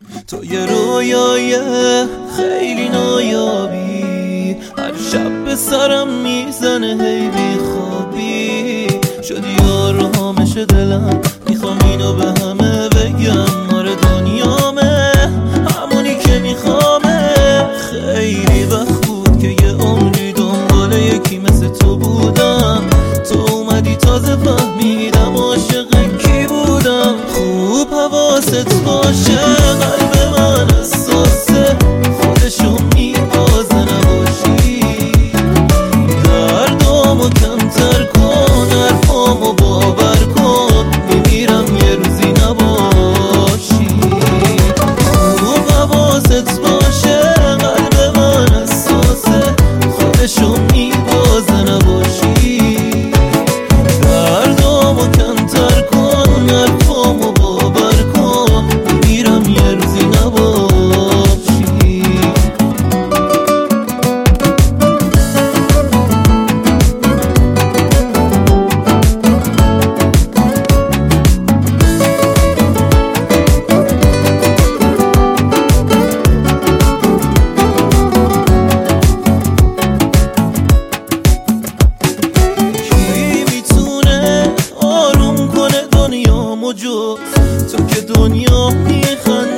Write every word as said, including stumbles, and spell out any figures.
تو یه رویای خیلی نایابی، هر شب به سرم میزنه هی بی خوابی. شدی آرامش دلم، میخوام اینو به همه بگم، آره دنیامه همونی که میخوامه. خیلی وقت بود که یه عمری دنبال یکی مثل تو بودم، تو اومدی تازه فهمیدم عاشق کی بودم. خوب حواست باشه، قلب من حساسه، خودشو میبازه نباشی. دردامو کمتر کن، حرفامو باور کن، میمیرم یه روزی نباشی. خوب حواست باشه، قلب من حساسه، خودشو میبازه نباشی. دردامو کمتر کن، حرفامو باور کن، میمیرم یه روزی نباشی. جز تو که دنیا میخند